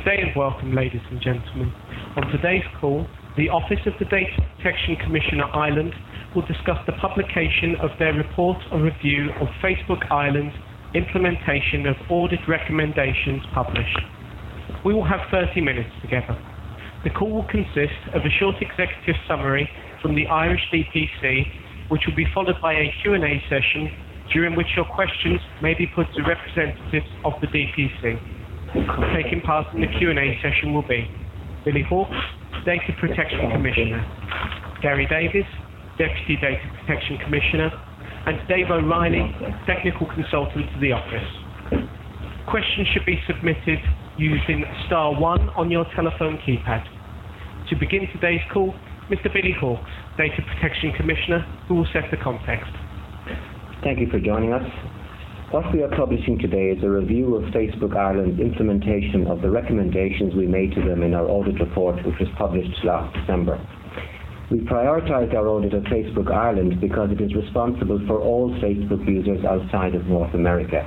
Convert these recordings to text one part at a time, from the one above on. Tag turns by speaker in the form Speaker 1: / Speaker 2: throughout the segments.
Speaker 1: day and welcome, ladies and gentlemen. On today's call, the Office of the Data Protection Commissioner Ireland will discuss the publication of their report or review of Facebook Ireland's implementation of audit recommendations published. We will have 30 minutes together. The call will consist of a short executive summary from the Irish DPC, which will be followed by a Q&A session during which your questions may be put to representatives of the DPC. Taking part in the Q&A session will be Billy Hawkes, Data Protection Commissioner, Gary Davis, Deputy Data Protection Commissioner, and Dave O'Reilly, Technical Consultant to the Office. Questions should be submitted using *1 on your telephone keypad. To begin today's call, Mr. Billy Hawkes, Data Protection Commissioner, who will set the context.
Speaker 2: Thank you for joining us. What we are publishing today is a review of Facebook Ireland's implementation of the recommendations we made to them in our audit report, which was published last December. We prioritised our audit of Facebook Ireland because it is responsible for all Facebook users outside of North America.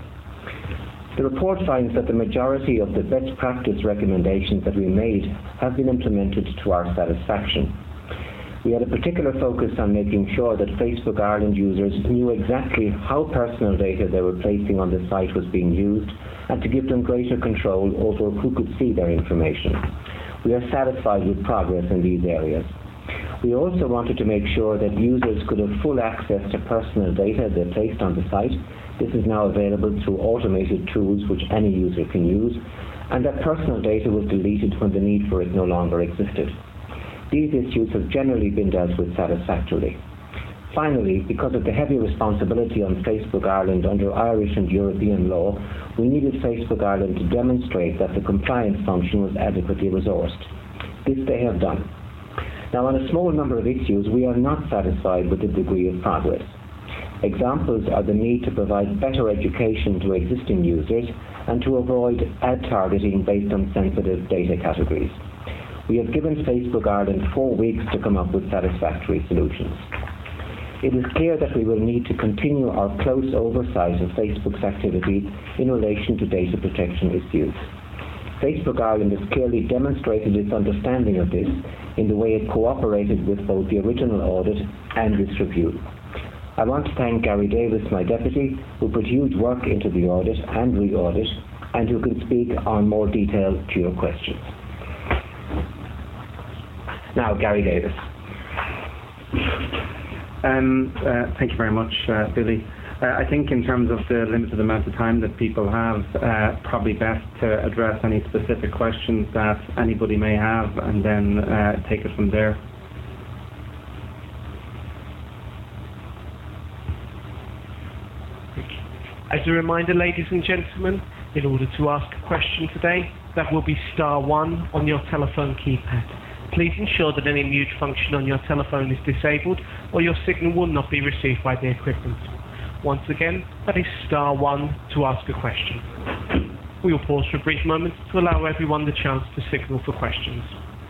Speaker 2: The report finds that the majority of the best practice recommendations that we made have been implemented to our satisfaction. We had a particular focus on making sure that Facebook Ireland users knew exactly how personal data they were placing on the site was being used, and to give them greater control over who could see their information. We are satisfied with progress in these areas. We also wanted to make sure that users could have full access to personal data they placed on the site. This is now available through automated tools which any user can use, and that personal data was deleted when the need for it no longer existed. These issues have generally been dealt with satisfactorily. Finally, because of the heavy responsibility on Facebook Ireland under Irish and European law, we needed Facebook Ireland to demonstrate that the compliance function was adequately resourced. This they have done. Now, on a small number of issues, we are not satisfied with the degree of progress. Examples are the need to provide better education to existing users and to avoid ad targeting based on sensitive data categories. We have given Facebook Ireland 4 weeks to come up with satisfactory solutions. It is clear that we will need to continue our close oversight of Facebook's activities in relation to data protection issues. Facebook Ireland has clearly demonstrated its understanding of this in the way it cooperated with both the original audit and this review. I want to thank Gary Davis, my deputy, who put huge work into the audit and re-audit, and who can speak on more detail to your questions. Now, Gary Davis.
Speaker 3: Thank you very much, Billy. I think in terms of the limited amount of time that people have, probably best to address any specific questions that anybody may have and then take it from there.
Speaker 1: As a reminder, ladies and gentlemen, in order to ask a question today, that will be *1 on your telephone keypad. Please ensure that any mute function on your telephone is disabled or your signal will not be received by the equipment. Once again, that is *1 to ask a question. We will pause for a brief moment to allow everyone the chance to signal for questions.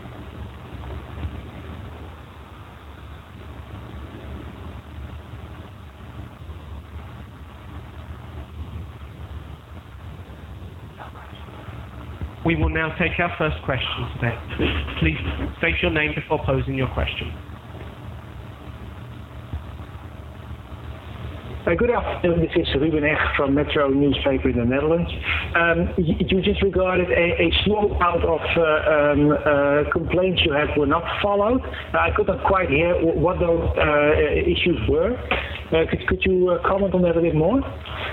Speaker 1: We will now take our first question today. Please state your name before posing your question.
Speaker 4: Good afternoon, this is Ruben Echt from Metro newspaper in the Netherlands. You just regarded a small amount of complaints you had were not followed. I could not quite hear what those issues were. Could you comment on that a bit more?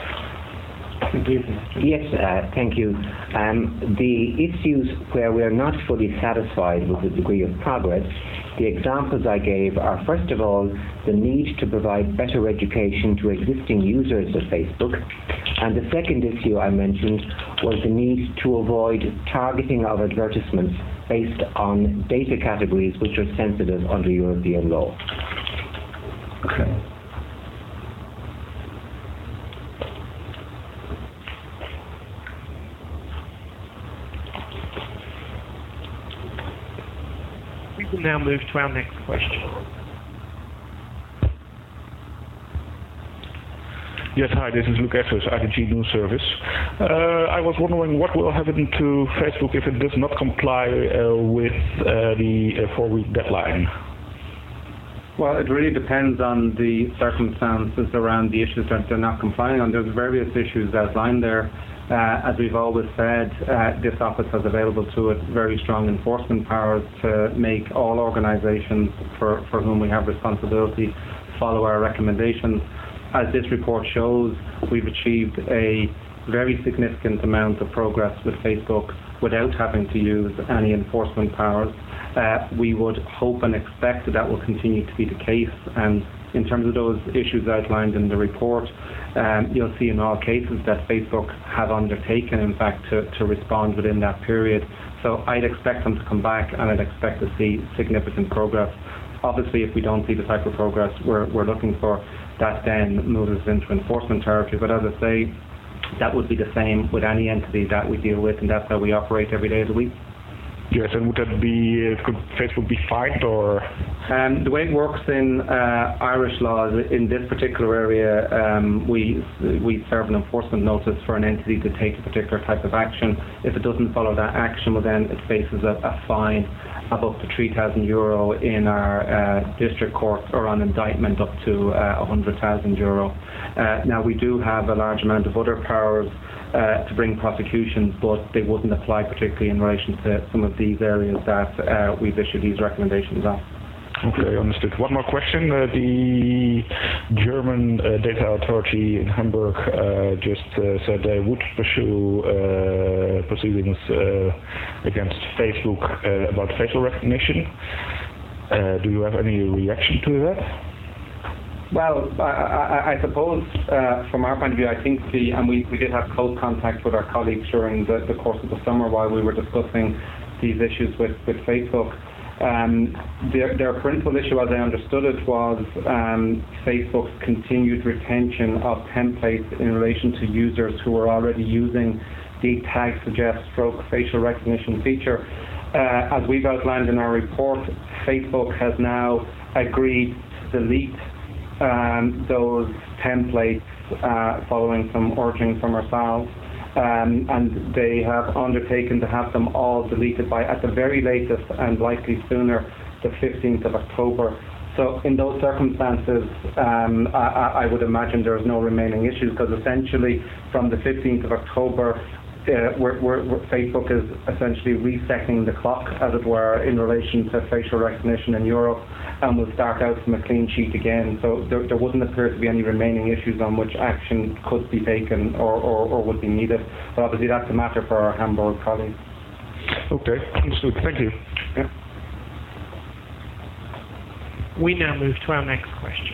Speaker 2: Yes, thank you. The issues where we are not fully satisfied with the degree of progress, the examples I gave are, first of all, the need to provide better education to existing users of Facebook, and the second issue I mentioned was the need to avoid targeting of advertisements based on data categories which are sensitive under European law.
Speaker 3: Okay.
Speaker 1: We will now move to our next question.
Speaker 5: Yes, hi, this is Luke Edwards, IDG News Service. I was wondering what will happen to Facebook if it does not comply with the 4-week deadline?
Speaker 3: Well, it really depends on the circumstances around the issues that they're not complying on. There's various issues outlined there. As we've always said, this office has available to it very strong enforcement powers to make all organisations for whom we have responsibility follow our recommendations. As this report shows, we've achieved a very significant amount of progress with Facebook without having to use any enforcement powers. We would hope and expect that will continue to be the case, and in terms of those issues outlined in the report, you'll see in all cases that Facebook have undertaken, in fact, to respond within that period. So I'd expect them to come back, and I'd expect to see significant progress. Obviously, if we don't see the type of progress we're looking for, that then moves us into enforcement territory. But as I say, that would be the same with any entity that we deal with, and that's how we operate every day of the week.
Speaker 5: Yes, and would that be, could Facebook be fined, or?
Speaker 3: The way it works in Irish law is in this particular area, we serve an enforcement notice for an entity to take a particular type of action. If it doesn't follow that action, well then it faces a fine of up to €3,000 in our district court, or on indictment up to €100,000. Now we do have a large amount of other powers to bring prosecutions, but they wouldn't apply particularly in relation to some of these areas that we've issued these recommendations on.
Speaker 5: Okay, understood. One more question. The German data authority in Hamburg just said they would pursue proceedings against Facebook about facial recognition. Do you have any reaction to that?
Speaker 3: Well, I suppose from our point of view, I think and we did have close contact with our colleagues during the course of the summer while we were discussing these issues with Facebook. Their principal issue, as I understood it, was Facebook's continued retention of templates in relation to users who were already using the tag suggest stroke facial recognition feature. As we've outlined in our report, Facebook has now agreed to delete those templates following some urging from ourselves, and they have undertaken to have them all deleted by, at the very latest and likely sooner, the 15th of October. So in those circumstances, I would imagine there is no remaining issues, because essentially from the 15th of October, Facebook is essentially resetting the clock, as it were, in relation to facial recognition in Europe, and will start out from a clean sheet again. So there wouldn't appear to be any remaining issues on which action could be taken or would be needed. But obviously that's a matter for our Hamburg colleagues.
Speaker 5: Okay, understood. Thank you.
Speaker 3: Yeah.
Speaker 1: We now move to our next question.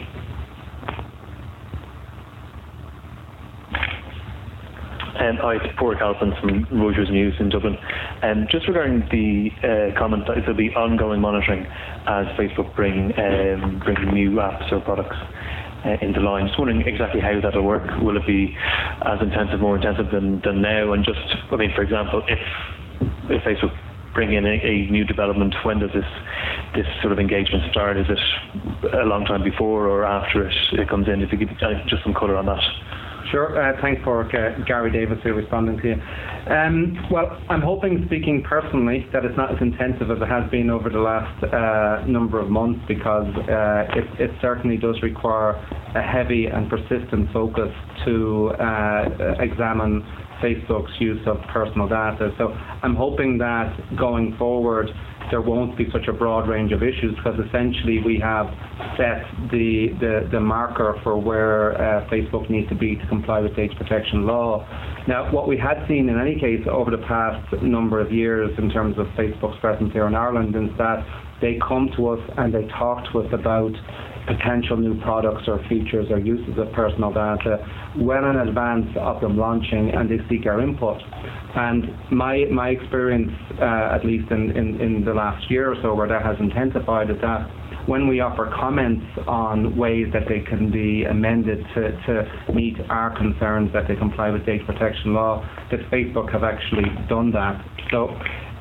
Speaker 6: Hi, it's Padraig Halpin from Reuters News in Dublin. Just regarding the comment that there'll be ongoing monitoring as Facebook bring new apps or products into line. Just wondering exactly how that'll work. Will it be as intensive, more intensive than now? And just, I mean, for example, if Facebook bring in a new development, when does this sort of engagement start? Is it a long time before or after it comes in? If you give just some colour on that.
Speaker 3: Sure. Thanks for Gary Davis here responding to you. Well, I'm hoping, speaking personally, that it's not as intensive as it has been over the last number of months, because it certainly does require a heavy and persistent focus to examine Facebook's use of personal data. So I'm hoping that going forward there won't be such a broad range of issues, because essentially we have set the marker for where Facebook needs to be to comply with data protection law. Now, what we had seen in any case over the past number of years in terms of Facebook's presence here in Ireland is that they come to us and they talk to us about potential new products or features or uses of personal data well in advance of them launching, and they seek our input. And my experience, at least in the last year or so, where that has intensified, is that when we offer comments on ways that they can be amended to meet our concerns that they comply with data protection law, that Facebook have actually done that. So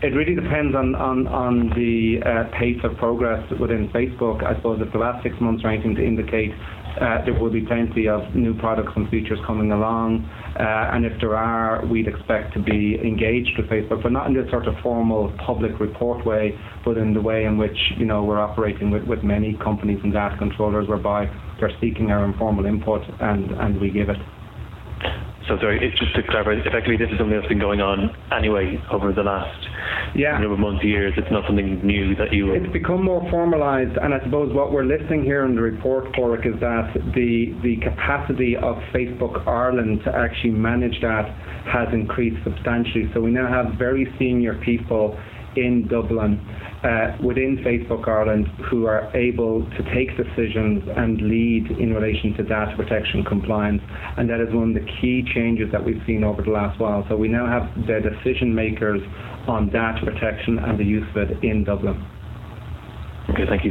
Speaker 3: It really depends on the pace of progress within Facebook. I suppose if the last 6 months are anything to indicate, there will be plenty of new products and features coming along, and if there are, we'd expect to be engaged with Facebook, but not in this sort of formal public report way, but in the way in which we're operating with many companies and data controllers, whereby they're seeking our informal input and we give it.
Speaker 6: So sorry, it's just to clarify, effectively this is something that's been going on anyway over the last number of months, years. It's not something new that you...
Speaker 3: It's become more formalised, and I suppose what we're listing here in the report, Porrick, is that the capacity of Facebook Ireland to actually manage that has increased substantially. So we now have very senior people in Dublin within Facebook Ireland who are able to take decisions and lead in relation to data protection compliance, and that is one of the key changes that we've seen over the last while. So we now have the decision makers on data protection and the use of it in Dublin.
Speaker 6: Okay, thank you.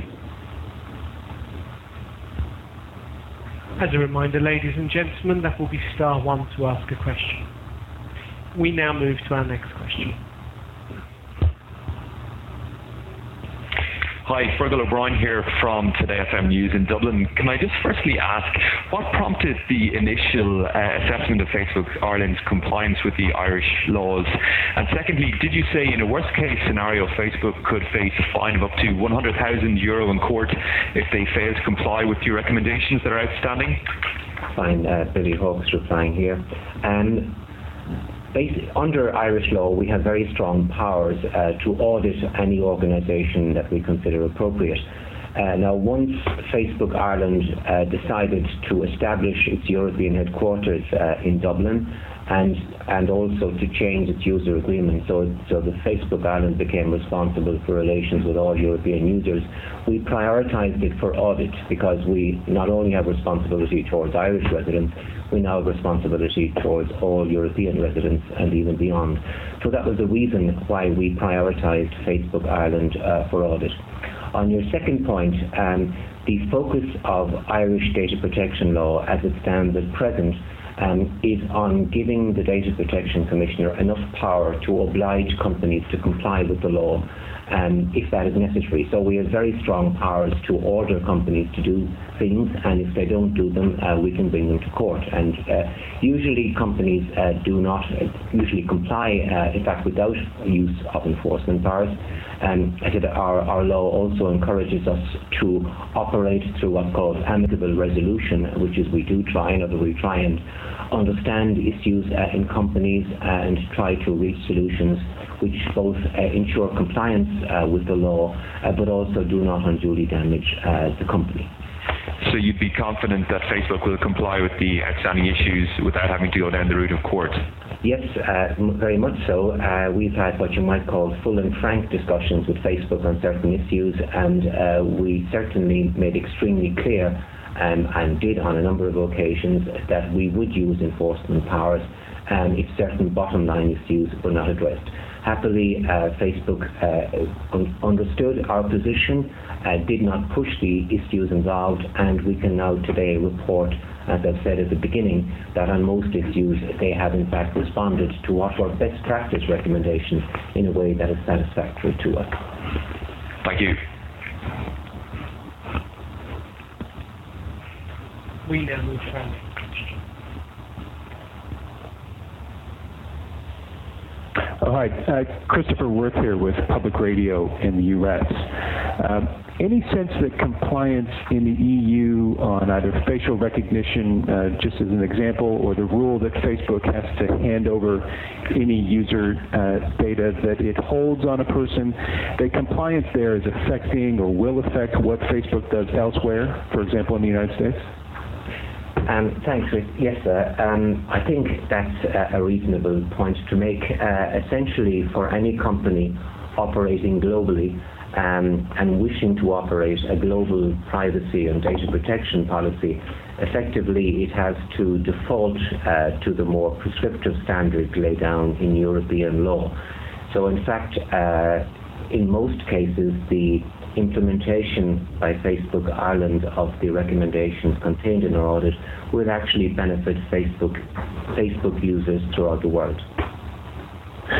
Speaker 1: As a reminder, ladies and gentlemen, that will be star 1 to ask a question. We now move to our next question.
Speaker 7: Hi, Fergal O'Brien here from Today FM News in Dublin. Can I just firstly ask, what prompted the initial assessment of Facebook Ireland's compliance with the Irish laws? And secondly, did you say in a worst case scenario Facebook could face a fine of up to €100,000 in court if they fail to comply with your recommendations that are outstanding?
Speaker 2: Fine, Billy Hawkes replying here. Under Irish law, we have very strong powers to audit any organisation that we consider appropriate. Now, once Facebook Ireland decided to establish its European headquarters in Dublin, and also to change its user agreement, so the Facebook Ireland became responsible for relations with all European users, we prioritised it for audit, because we not only have responsibility towards Irish residents, we now have responsibility towards all European residents and even beyond. So that was the reason why we prioritised Facebook Ireland for audit. On your second point, the focus of Irish data protection law as it stands at present is on giving the Data Protection Commissioner enough power to oblige companies to comply with the law if that is necessary. So we have very strong powers to order companies to do things, and if they don't do them, we can bring them to court. And usually companies do not usually comply, in fact, without use of enforcement powers. I said our law also encourages us to operate through what's called amicable resolution, which is we try and understand issues in companies and try to reach solutions which both ensure compliance with the law, but also do not unduly damage the company.
Speaker 7: So you'd be confident that Facebook will comply with the outstanding issues without having to go down the route of court?
Speaker 2: Yes, very much so. We've had what you might call full and frank discussions with Facebook on certain issues, and we certainly made extremely clear and did on a number of occasions that we would use enforcement powers if certain bottom line issues were not addressed. Happily, Facebook understood our position, did not push the issues involved, and we can now today report, as I've said at the beginning, that on most issues they have in fact responded to what were best practice recommendations in a way that is satisfactory to us.
Speaker 7: Thank you.
Speaker 1: We now move to our next question.
Speaker 8: Oh, hi. Christopher Worth here with Public Radio in the U.S. Any sense that compliance in the EU on either facial recognition, just as an example, or the rule that Facebook has to hand over any user data that it holds on a person, that compliance there is affecting or will affect what Facebook does elsewhere, for example, in the United States?
Speaker 2: Thanks, Rick. Yes, I think that's a reasonable point to make. Essentially, for any company operating globally and wishing to operate a global privacy and data protection policy, effectively it has to default to the more prescriptive standards laid down in European law. So in fact, in most cases, the implementation by Facebook Ireland of the recommendations contained in our audit will actually benefit Facebook users throughout the world.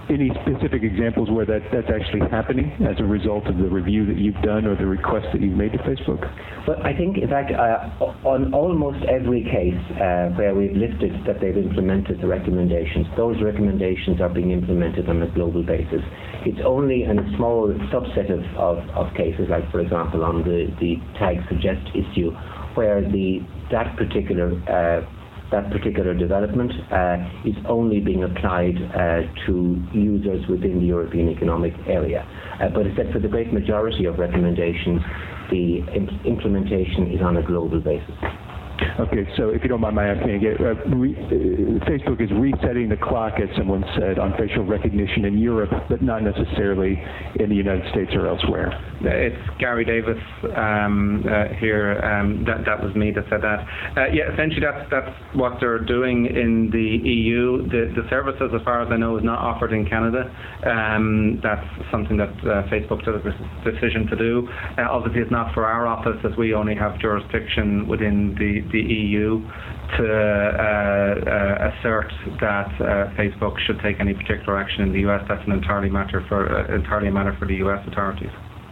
Speaker 8: any specific examples where that's actually happening as a result of the review that you've done or the request that you've made to Facebook?
Speaker 2: Well, I think, in fact, on almost every case where we've listed that they've implemented the recommendations, those recommendations are being implemented on a global basis. It's only in a small subset of cases, like, for example, on the tag suggest issue, where that particular development is only being applied to users within the European Economic Area. But it's that for the great majority of recommendations, the implementation is on a global basis.
Speaker 8: Okay, so if you don't mind my asking again, Facebook is resetting the clock, as someone said, on facial recognition in Europe, but not necessarily in the United States or elsewhere.
Speaker 3: It's Gary Davis here. That was me that said that. Yeah, essentially that's what they're doing in the EU. The service, as far as I know, is not offered in Canada. That's something that Facebook took a decision to do. Obviously, it's not for our office, as we only have jurisdiction within the EU to assert that Facebook should take any particular action in the US. That's an entirely a matter for the US authorities.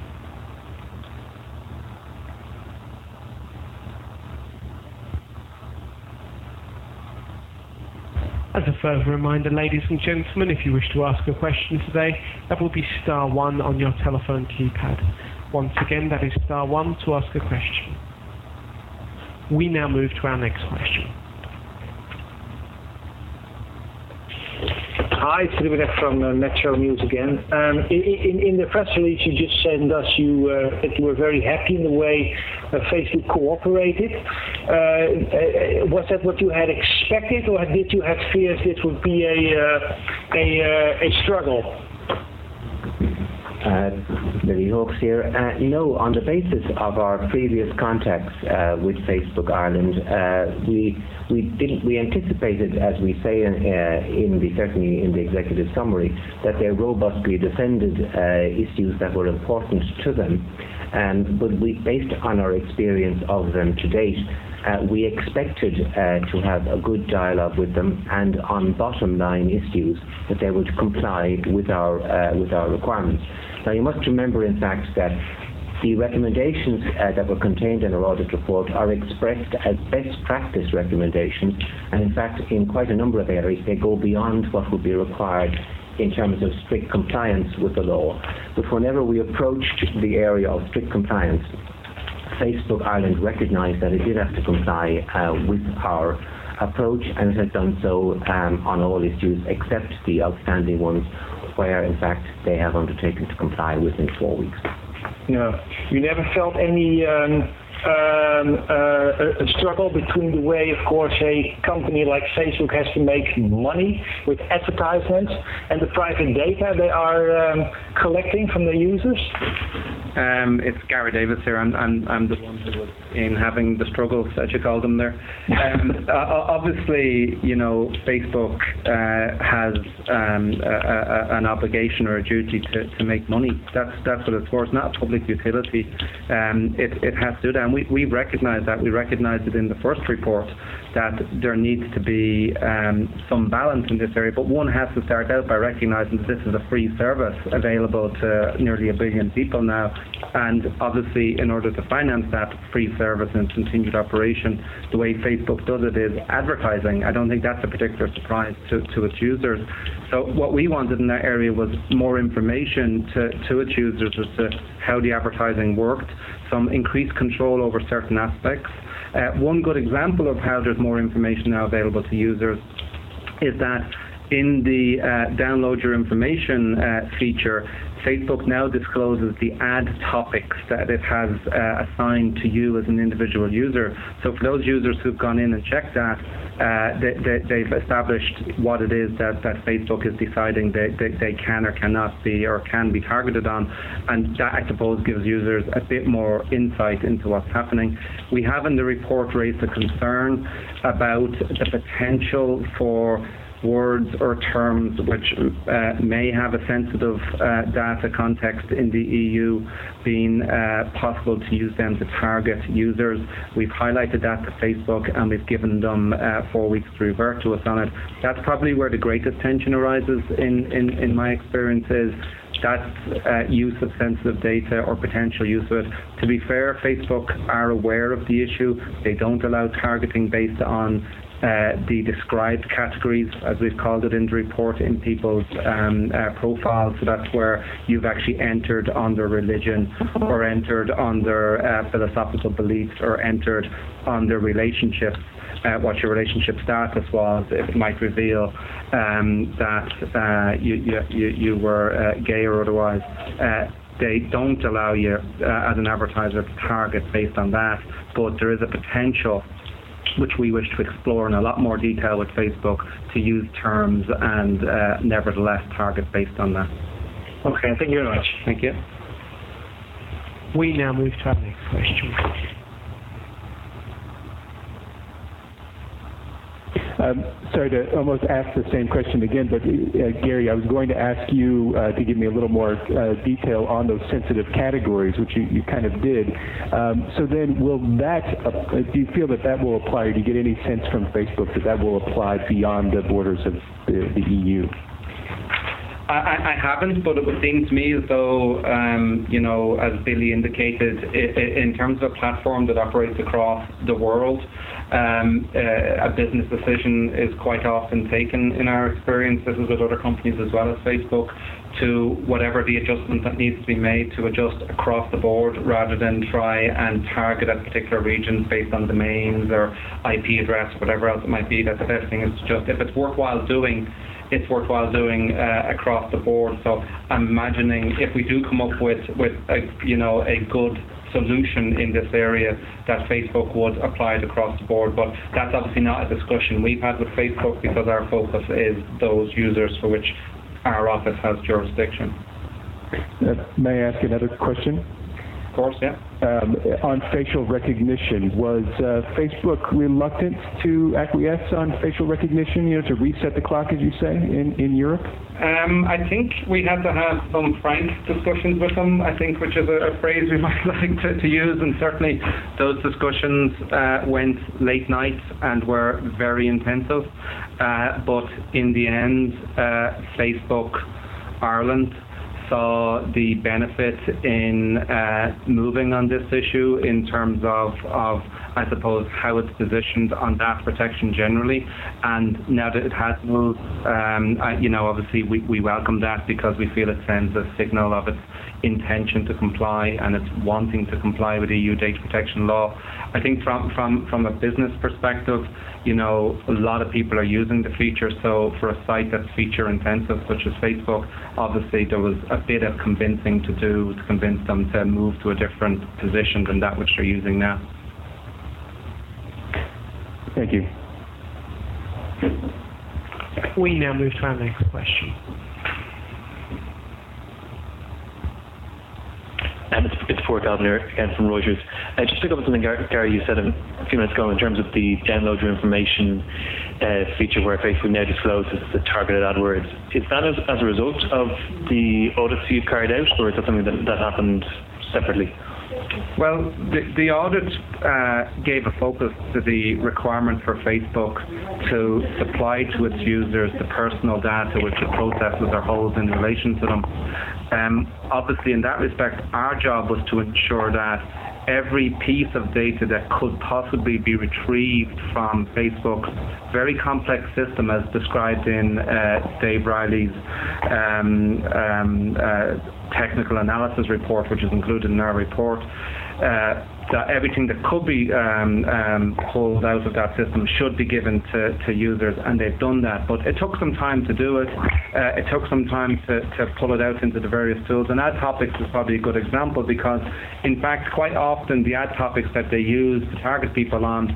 Speaker 1: As a further reminder, ladies and gentlemen, if you wish to ask a question today, that will be star 1 on your telephone keypad. Once again, that is star 1 to ask a question. We now move to our next question.
Speaker 4: Hi, it's Ruben from Metro News again. In the press release you just sent us, that you were very happy in the way Facebook cooperated. Was that what you had expected, or did you have fears this would be a struggle?
Speaker 2: Billy Hawkes here. No, on the basis of our previous contacts with Facebook Ireland, we anticipated, as we say certainly in the executive summary, that they robustly defended issues that were important to them. But based on our experience of them to date, we expected to have a good dialogue with them, and on bottom line issues that they would comply with our requirements. Now, you must remember, in fact, that the recommendations that were contained in our audit report are expressed as best practice recommendations, and in fact, in quite a number of areas, they go beyond what would be required in terms of strict compliance with the law. But whenever we approached the area of strict compliance, Facebook Ireland recognised that it did have to comply with our approach, and it has done so on all issues except the outstanding ones, where in fact they have undertaken to comply within 4 weeks.
Speaker 4: No, you never felt any a struggle between the way, of course, a company like Facebook has to make money with advertisements and the private data they are collecting from their users?
Speaker 3: It's Gary Davis here. I'm the one who was in having the struggles, as you called them there. Obviously, Facebook has an obligation or a duty to make money. That's what it's for. It's not a public utility. It has to do that. And we recognise that. We recognised it in the first report that there needs to be some balance in this area. But one has to start out by recognising that this is a free service available to nearly 1 billion people now. And obviously, in order to finance that free service and continued operation, the way Facebook does it is advertising. I don't think that's a particular surprise to its users. So what we wanted in that area was more information to its users as to how the advertising worked, some increased control over certain aspects. One good example of how there's more information now available to users is that in the download your information feature, Facebook now discloses the ad topics that it has assigned to you as an individual user. So for those users who've gone in and checked that, they've established what it is that Facebook is deciding they can or cannot be or can be targeted on, and that, I suppose, gives users a bit more insight into what's happening. We have in the report raised a concern about the potential for words or terms which may have a sensitive data context in the EU being possible to use them to target users. We've highlighted that to Facebook and we've given them 4 weeks to revert to us on it. That's probably where the greatest tension arises in my experience is that use of sensitive data or potential use of it. To be fair, Facebook are aware of the issue. They don't allow targeting based on the described categories, as we've called it in the report, in people's profiles. So that's where you've actually entered under religion or entered under philosophical beliefs or entered under relationships. What your relationship status was. It might reveal that you were gay or otherwise. They don't allow you as an advertiser to target based on that, but there is a potential which we wish to explore in a lot more detail with Facebook to use terms and nevertheless target based on that.
Speaker 4: Okay, thank you very much.
Speaker 3: Thank you.
Speaker 1: We now move to our next question.
Speaker 8: Sorry to almost ask the same question again, but Gary, I was going to ask you to give me a little more detail on those sensitive categories, which you kind of did. So then, will that? Do you feel that will apply? Or do you get any sense from Facebook that will apply beyond the borders of the EU?
Speaker 3: I haven't, but it would seem to me as though, as Billy indicated, in terms of a platform that operates across the world, a business decision is quite often taken in our experience, this is with other companies as well as Facebook, to whatever the adjustment that needs to be made to adjust across the board rather than try and target at particular regions based on domains or IP address, whatever else it might be. That the best thing is to just, if it's worthwhile doing, it's worthwhile doing across the board. So I'm imagining if we do come up with a good solution in this area, that Facebook would apply it across the board. But that's obviously not a discussion we've had with Facebook because our focus is those users for which our office has jurisdiction.
Speaker 8: May I ask another question?
Speaker 3: Of course, yeah.
Speaker 8: On facial recognition, was Facebook reluctant to acquiesce on facial recognition, to reset the clock, as you say, in Europe?
Speaker 3: I think we had to have some frank discussions with them, I think, which is a phrase we might like to use, and certainly those discussions went late nights and were very intensive. But in the end, Facebook Ireland saw the benefit in moving on this issue in terms of I suppose how it's positioned on data protection generally, and now that it has moved, obviously we welcome that because we feel it sends a signal of its intention to comply and it's wanting to comply with EU data protection law. I think from a business perspective, a lot of people are using the feature, so for a site that's feature intensive such as Facebook, obviously there was a bit of convincing to do to convince them to move to a different position than that which they're using now.
Speaker 8: Thank you.
Speaker 1: We now move to our next question.
Speaker 6: It's Paul Calvin here again from Reuters. Just to pick up on something, Gary, you said a few minutes ago in terms of the download your information feature where Facebook now discloses the targeted AdWords. Is that as a result of the audits you've carried out, or is that something that happened separately?
Speaker 3: Well, the audit gave a focus to the requirement for Facebook to supply to its users the personal data which it processes or holds in relation to them. Obviously, in that respect, our job was to ensure that every piece of data that could possibly be retrieved from Facebook's very complex system, as described in Dave Riley's technical analysis report, which is included in our report, that everything that could be pulled out of that system should be given to users, and they've done that. But it took some time to do it. It took some time to pull it out into the various tools, and ad topics is probably a good example because, in fact, quite often the ad topics that they use to target people on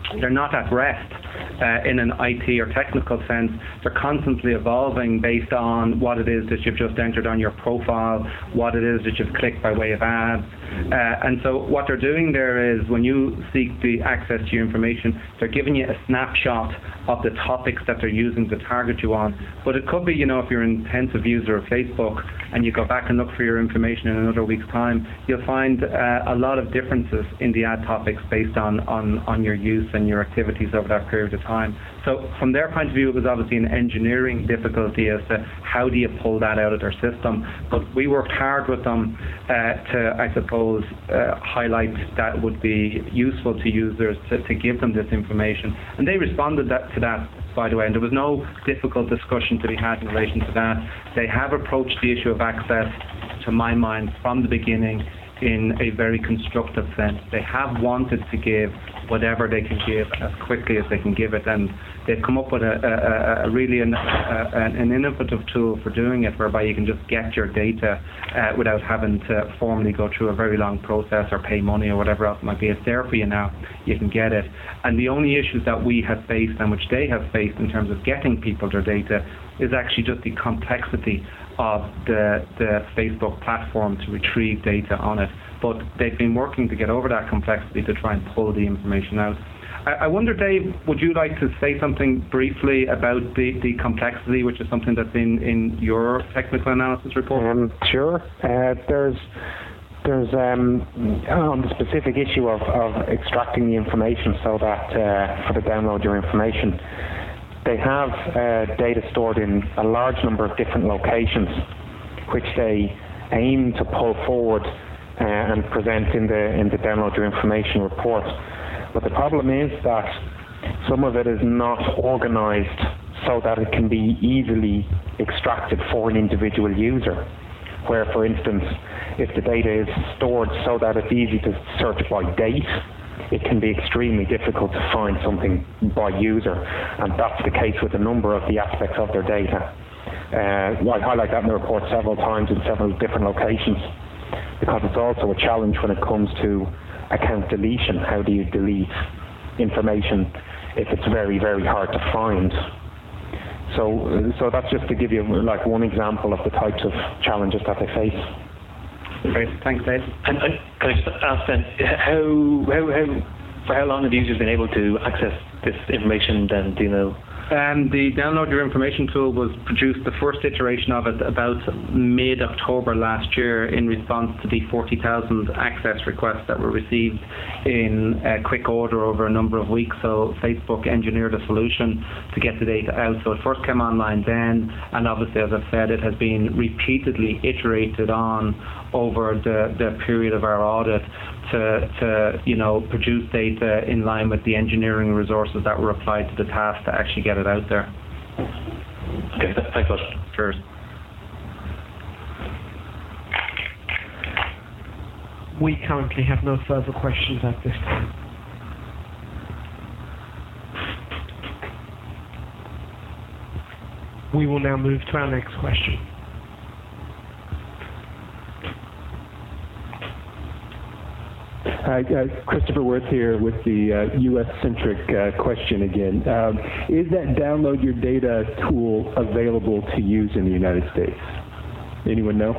Speaker 3: they're not at rest in an IT or technical sense. They're constantly evolving based on what it is that you've just entered on your profile, what it is that you've clicked by way of ads. And so what they're doing there is, when you seek the access to your information, they're giving you a snapshot of the topics that they're using to target you on. But it could be, if you're an intensive user of Facebook and you go back and look for your information in another week's time, you'll find a lot of differences in the ad topics based on your use and your activities over that period of time. So from their point of view, it was obviously an engineering difficulty as to how do you pull that out of their system. But we worked hard with them to, I suppose, highlight that would be useful to users to give them this information. And they responded to that, by the way, and there was no difficult discussion to be had in relation to that. They have approached the issue of access, to my mind, from the beginning in a very constructive sense. They have wanted to give whatever they can give as quickly as they can give it, and they've come up with a really an innovative tool for doing it, whereby you can just get your data without having to formally go through a very long process or pay money or whatever else it might be. It's there for you now. You can get it. And the only issues that we have faced, and which they have faced in terms of getting people their data, is actually just the complexity of the Facebook platform to retrieve data on it. But they've been working to get over that complexity to try and pull the information out. I wonder, Dave, would you like to say something briefly about the complexity, which is something that's in your technical analysis report?
Speaker 9: Sure. There's on the specific issue of extracting the information so that for the download your information, they have data stored in a large number of different locations, which they aim to pull forward and present in the download your information report. But the problem is that some of it is not organized so that it can be easily extracted for an individual user. Where, for instance, if the data is stored so that it's easy to search by date, it can be extremely difficult to find something by user, and that's the case with a number of the aspects of their data. I highlight that in the report several times in several different locations, because it's also a challenge when it comes to account deletion. How do you delete information if it's very, very hard to find? So that's just to give you one example of the types of challenges that they face.
Speaker 3: Great, thanks, Dave.
Speaker 6: And can I just ask then, for how long have users been able to access this information then, do you know?
Speaker 3: The Download Your Information tool was produced, the first iteration of it, about mid-October last year in response to the 40,000 access requests that were received in quick order over a number of weeks. So Facebook engineered a solution to get the data out. So it first came online then, and obviously, as I've said, it has been repeatedly iterated on over the period of our audit to produce data in line with the engineering resources that were applied to the task to actually get it out there.
Speaker 6: Okay, thanks a lot.
Speaker 3: Sure.
Speaker 1: We currently have no further questions at this time. We will now move to our next question.
Speaker 8: Christopher Worth here with the U.S.-centric question again. Is that Download Your Data tool available to use in the United States? Anyone know?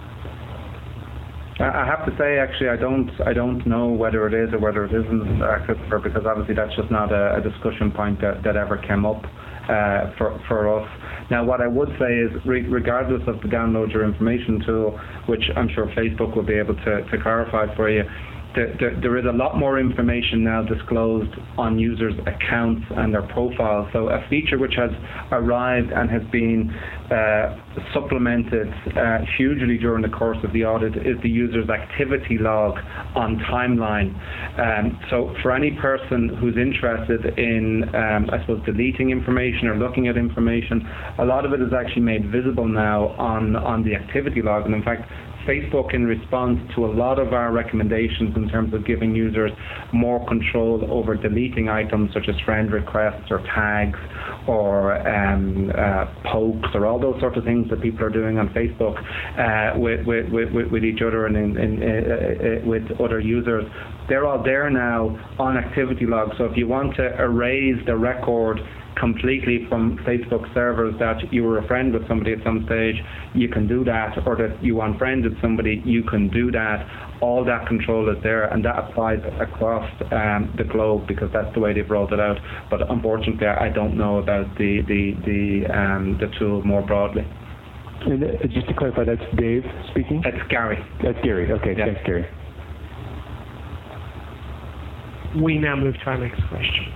Speaker 3: I have to say, actually, I don't know whether it is or whether it isn't, Christopher, because obviously that's just not a discussion point that ever came up for us. Now, what I would say is, regardless of the Download Your Information tool, which I'm sure Facebook will be able to clarify for you, there is a lot more information now disclosed on users' accounts and their profiles. So a feature which has arrived and has been supplemented hugely during the course of the audit is the user's activity log on Timeline. So for any person who's interested in, I suppose, deleting information or looking at information, a lot of it is actually made visible now on the activity log. And in fact, Facebook, in response to a lot of our recommendations in terms of giving users more control over deleting items such as friend requests or tags or pokes or all those sorts of things that people are doing on Facebook with each other and with other users, they're all there now on activity logs. So if you want to erase the record completely from Facebook servers that you were a friend with somebody at some stage, you can do that, or that you unfriended somebody, you can do that. All that control is there, and that applies across the globe because that's the way they've rolled it out. But unfortunately, I don't know about the tool more broadly.
Speaker 8: And just to clarify, that's Dave speaking?
Speaker 3: That's Gary.
Speaker 8: That's Gary. Okay,
Speaker 3: yeah.
Speaker 8: Thanks, Gary.
Speaker 1: We now move to our next question.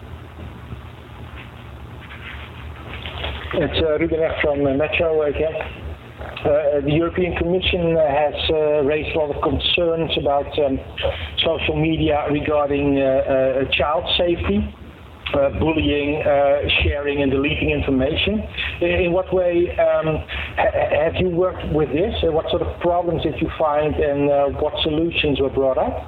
Speaker 4: It's Ruben Echt from Metro again. The European Commission has raised a lot of concerns about social media regarding child safety, bullying, sharing and deleting information. In what way have you worked with this? What sort of problems did you find, and what solutions were brought up?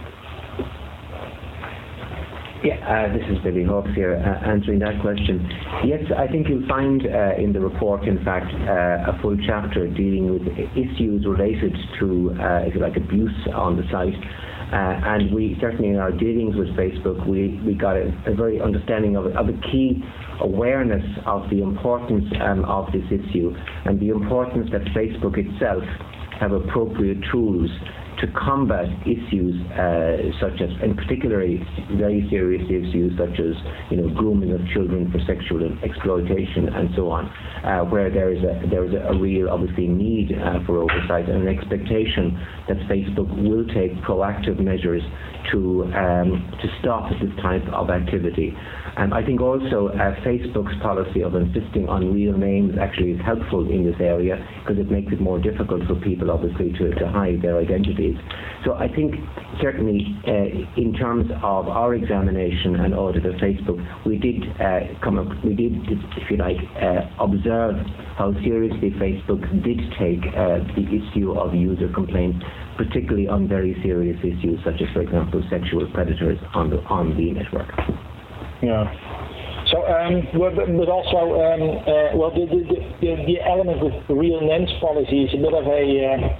Speaker 2: Yeah, this is Billy Hawkes here, answering that question. Yes, I think you'll find in the report, in fact, a full chapter dealing with issues related to, if you like, abuse on the site. And we certainly, in our dealings with Facebook, we got a very understanding of a key awareness of the importance of this issue, and the importance that Facebook itself have appropriate tools to combat issues such as, and particularly very serious issues such as, grooming of children for sexual exploitation and so on, where there is a real, obviously, need for oversight and an expectation that Facebook will take proactive measures to stop this type of activity. I think also Facebook's policy of insisting on real names actually is helpful in this area because it makes it more difficult for people, obviously, to hide their identities. So I think certainly in terms of our examination and audit of Facebook, we did, if you like, observe how seriously Facebook did take the issue of user complaints, particularly on very serious issues such as, for example, sexual predators on the network.
Speaker 4: Yeah. So, but also, the element with real names policy is a bit of a.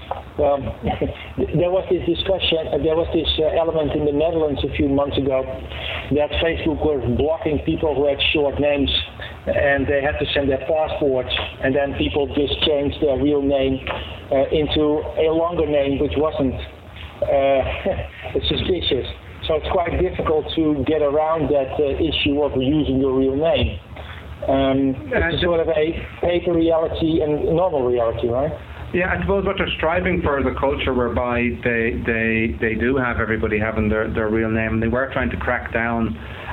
Speaker 4: There was this discussion. There was this element in the Netherlands a few months ago that Facebook was blocking people who had short names, and they had to send their passports, and then people just changed their real name into a longer name, which wasn't suspicious. So it's quite difficult to get around that issue of using your real name. It's sort of a paper reality and normal reality, right?
Speaker 3: Yeah, I suppose what they're striving for is a culture whereby they do have everybody having their real name, and they were trying to crack down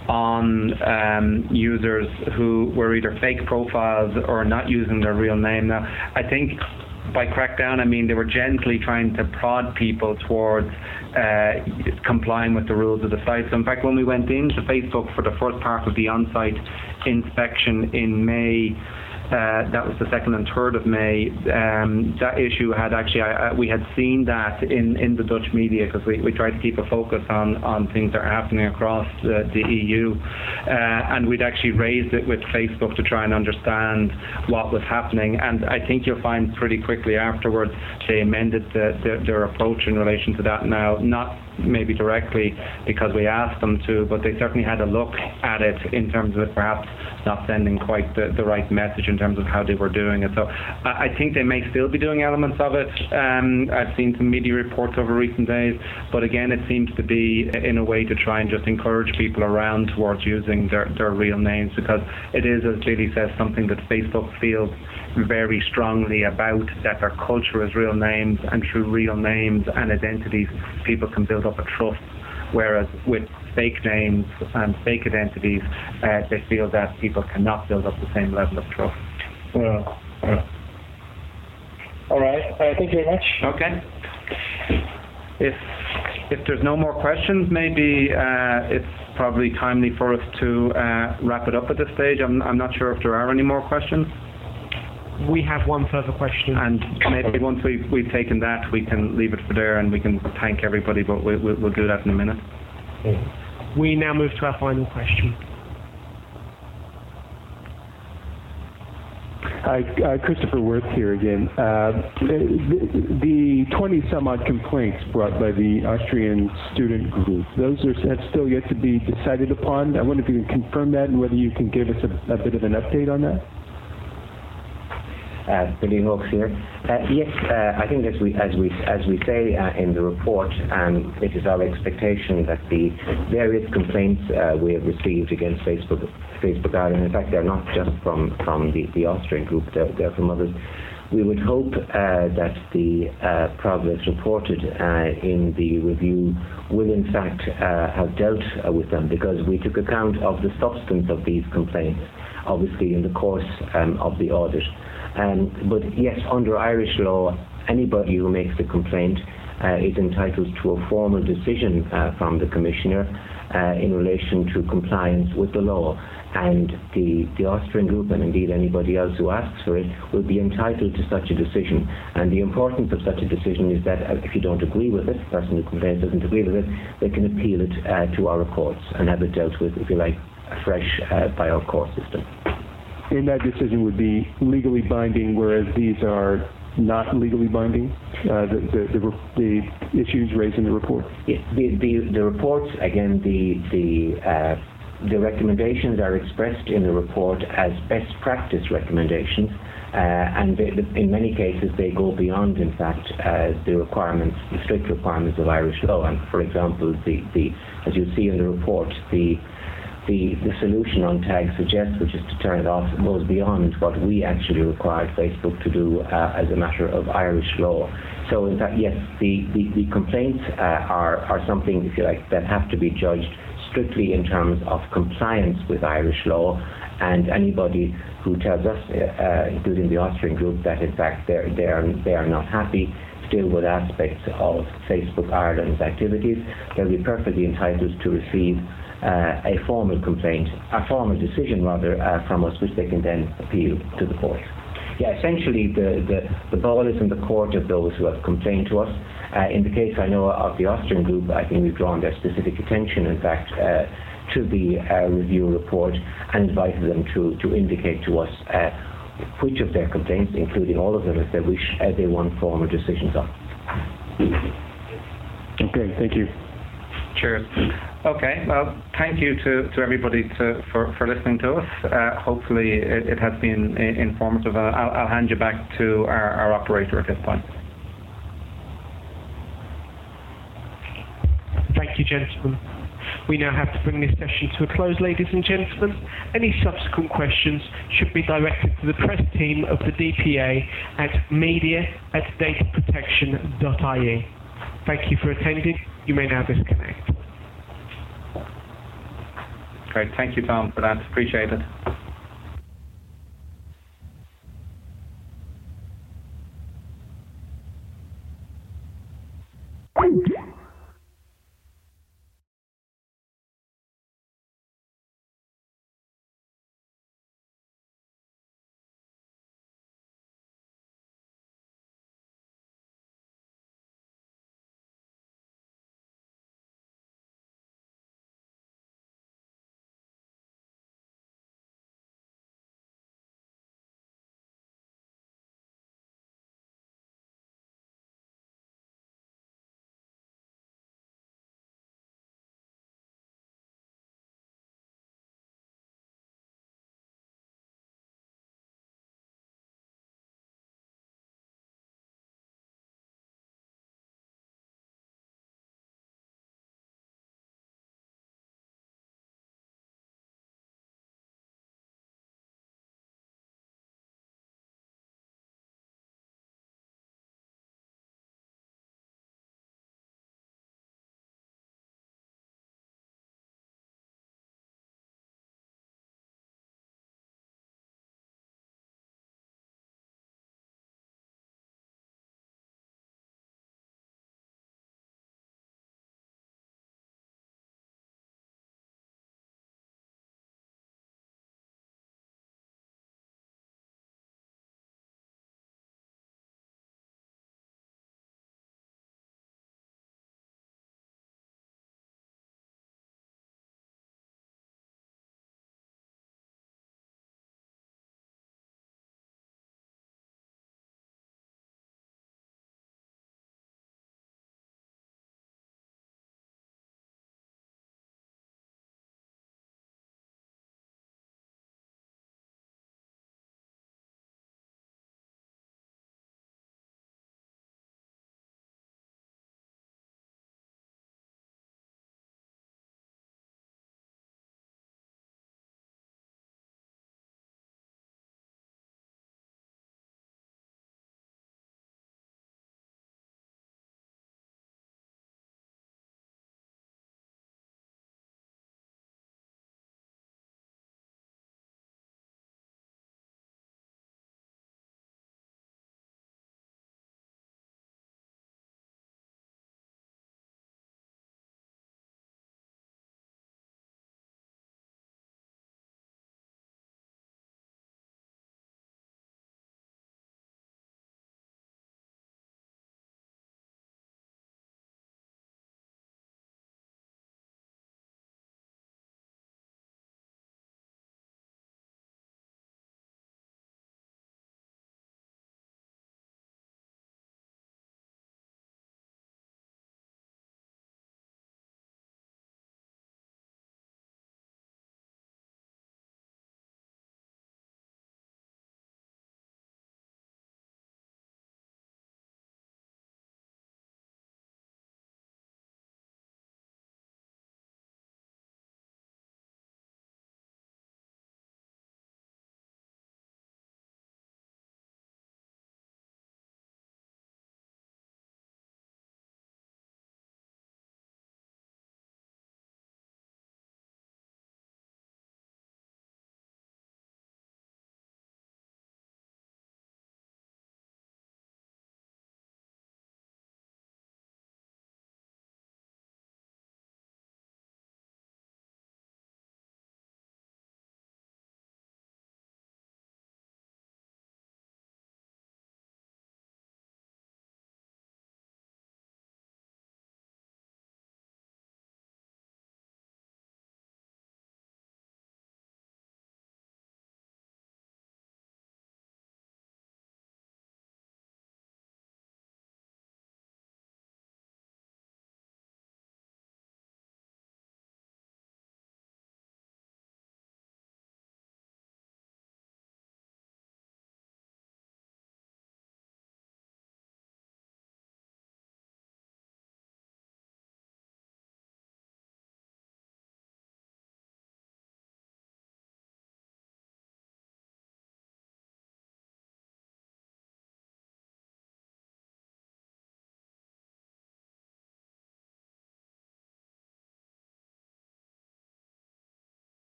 Speaker 3: on users who were either fake profiles or not using their real name. Now, I think by crack down, I mean they were gently trying to prod people towards complying with the rules of the site. So in fact, when we went into Facebook for the first part of the on-site inspection in May, that was the 2nd and 3rd of May, that issue had actually, we had seen that in the Dutch media because we tried to keep a focus on things that are happening across the EU, and we'd actually raised it with Facebook to try and understand what was happening, and I think you'll find pretty quickly afterwards they amended their approach in relation to that now, not maybe directly because we asked them to, but they certainly had a look at it in terms of it perhaps not sending quite the right message in terms of how they were doing it. So I think they may still be doing elements of it. I've seen some media reports over recent days, but again it seems to be in a way to try and just encourage people around towards using their real names, because it is, as Billy says, something that Facebook feels very strongly about, that their culture is real names, and through real names and identities people can build up a trust, whereas with fake names and fake identities they feel that people cannot build up the same level of trust.
Speaker 4: All right, thank you very much.
Speaker 3: Okay. If there's no more questions, maybe it's probably timely for us to wrap it up at this stage. I'm not sure if there are any more questions.
Speaker 1: We have one further question.
Speaker 3: And maybe once we've taken that, we can leave it for there and we can thank everybody, but we'll do that in a minute.
Speaker 1: We now move to our final question.
Speaker 8: Hi, Christopher Worth here again. The 20-some-odd complaints brought by the Austrian student group, those have still yet to be decided upon. I wonder if you can confirm that and whether you can give us a bit of an update on that.
Speaker 2: Billy Hawkes here. Yes, I think as we say in the report, it is our expectation that the various complaints we have received against Facebook Ireland, in fact, they're not just from the Austrian group, they're from others. We would hope that the progress reported in the review will in fact have dealt with them, because we took account of the substance of these complaints, obviously in the course of the audit. But yes, under Irish law, anybody who makes a complaint is entitled to a formal decision from the Commissioner in relation to compliance with the law. And the Austrian group, and indeed anybody else who asks for it, will be entitled to such a decision. And the importance of such a decision is that if you don't agree with it, the person who complains doesn't agree with it, they can appeal it to our courts and have it dealt with, if you like, afresh by our court system.
Speaker 8: And that decision would be legally binding, whereas these are not legally binding, the issues raised in the report?
Speaker 2: Yeah, the reports, again, the recommendations are expressed in the report as best practice recommendations, and in many cases they go beyond, in fact, the strict requirements of Irish law. And for example, as you see in the report, the solution on tag suggest, which is to turn it off, goes beyond what we actually required Facebook to do as a matter of Irish law. So in fact, yes, the complaints are something, if you like, that have to be judged strictly in terms of compliance with Irish law, and anybody who tells us, including the Austrian group, that in fact they are not happy still with aspects of Facebook Ireland's activities, they'll be perfectly entitled to receive a formal decision from us, which they can then appeal to the court. Yeah, essentially the ball is in the court of those who have complained to us. In the case I know of the Austrian group, I think we've drawn their specific attention, in fact, to the review report and invited them to indicate to us which of their complaints, including all of them if they wish, they want formal decisions on.
Speaker 8: Okay, thank you.
Speaker 3: Cheers. Okay, well, thank you to everybody for listening to us. Hopefully it has been informative. I'll hand you back to our operator at this point.
Speaker 1: Thank you, gentlemen. We now have to bring this session to a close, ladies and gentlemen. Any subsequent questions should be directed to the press team of the DPA at media@dataprotection.ie. Thank you for attending. You may now disconnect.
Speaker 3: Great. Thank you, Tom, for that. Appreciate it.